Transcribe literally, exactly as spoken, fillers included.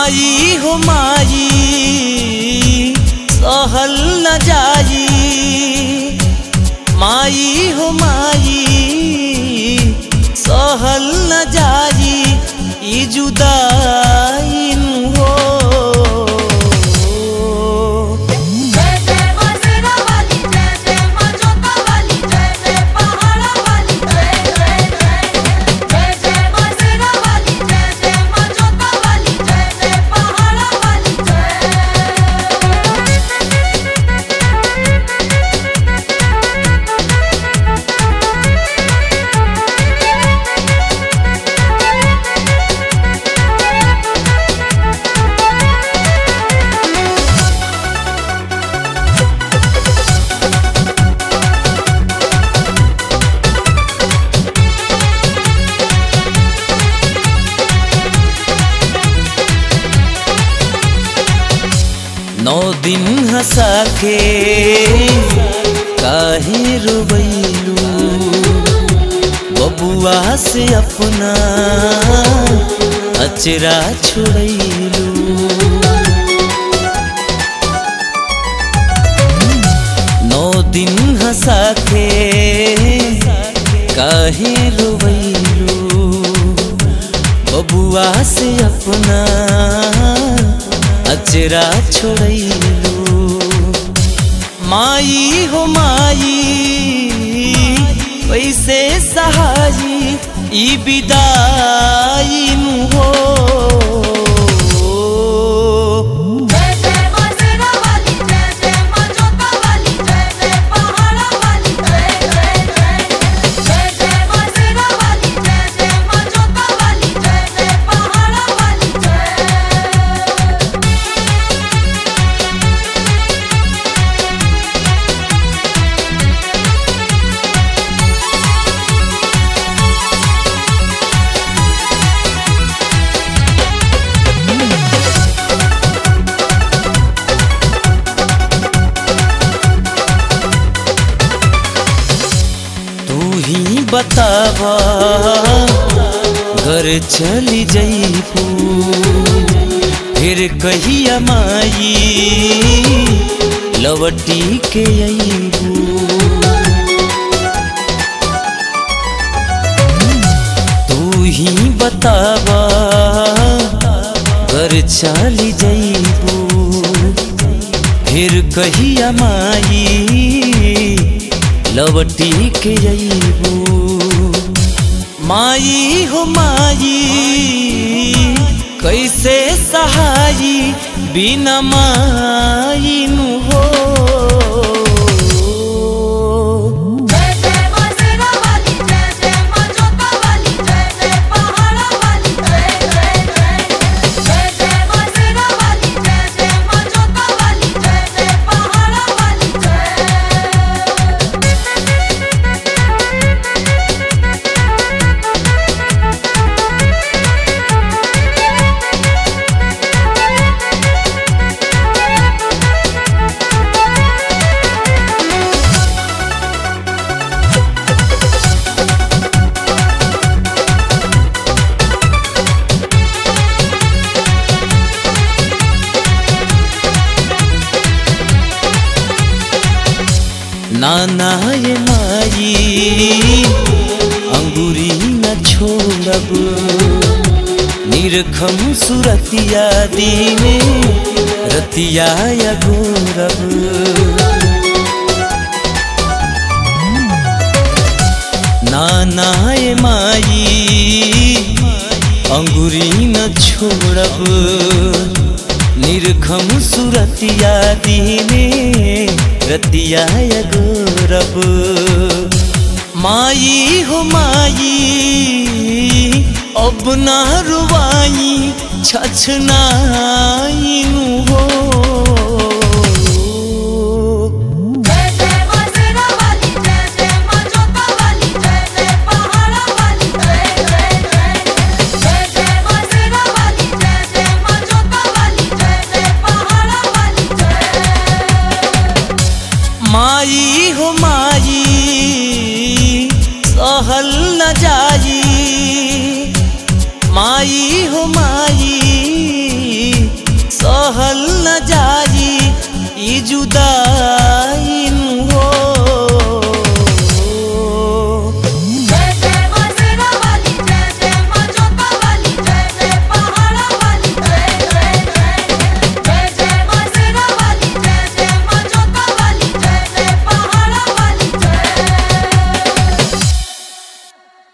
माई हो माई सहल न जाई, माई हो माई सहल न जाई ई जुदाई हो। नौ दिन हंसा के काहे रोबैलू, बबुआ से अपना अचरा छोड़ैलू। नौ दिन हंसा के काहे रोबैलू, बबुआ से अपना अचरा छोड़ैलू। माई हो माई वैसे सहाई ई विदाई हो। बतावा घर चली जईबू फिर कहिया माई लवटी के अईबू। तू ही बतावा घर चली जईबू फिर कहिया माई लवटी के अईबू। माई हो माई कैसे सहाई बिना माई नु हो। नाना ये माई अंगूरी न छोड़ब, निरखम सुरतिया दीने रतिया या गोरब। नाना ये माई अंगूरी न छोड़ब, निरखम सुरतिया दीने रतिया या गोरब। माई हो माई अब ना रुवाई छछनाई हो। माई हो माई सहल न जाई, माई हो माई